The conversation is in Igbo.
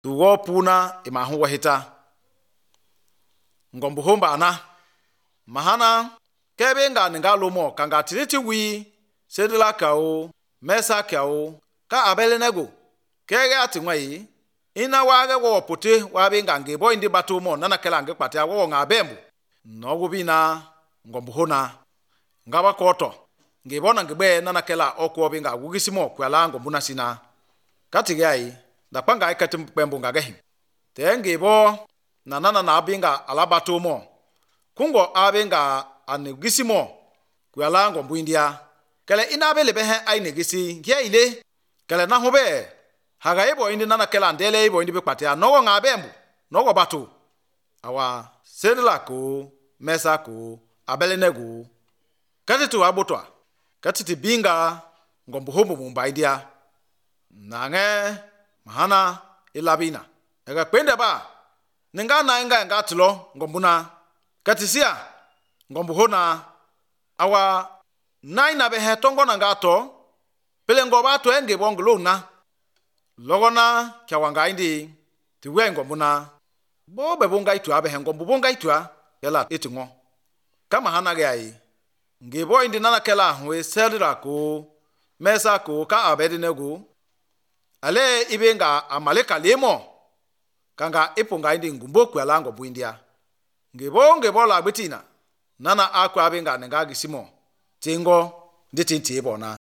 tuwo puna imahu wahita ngombu homba ana mahana kebe nga ninga lomo kanga tiniti wi sedila kao mesa kao ka abelenego kege atinwai ina wage wo pote wabe ngange boy ndi batu mo nana kala nge kpate awo nga bembu no gubina ngombu hona ngaba koto nge bona nge be nana kala okwo be nga gugisimo kwala ngombu na sina katige ai da panga ai katim pembu nga gahi te nge bo nana na abinga alabatu mo kungo abenga anegisimo kwala ngombu india kala ina be lebe he ai negisi ngia ile kala na hobe haga ibo indi nana kela ndele ibo indi bekpate ya nogo nga bembu nogo batu awa sedla ko mesa ko abelenego katitu abotwa katiti binga ngombu homo mumba idia nange mahana ilabina ega kwende ba ninga na inga nga tlo ngombuna katisia ngombu hona awa naina be he tongo na ngato pele ngoba to enge bonglo na logona kyawanga indi tiwe ngombuna bo bebonga itu abe ngombu bonga itu yala etingo kama hana ga yi ngebo indi nana kala hwe selira ko mesa ko ka abedinego ale ibenga amaleka lemo kanga ipunga indi ngumbo kwala ngombu india ngebo la betina nana akwa abenga nga gisimo tingo nditinti bona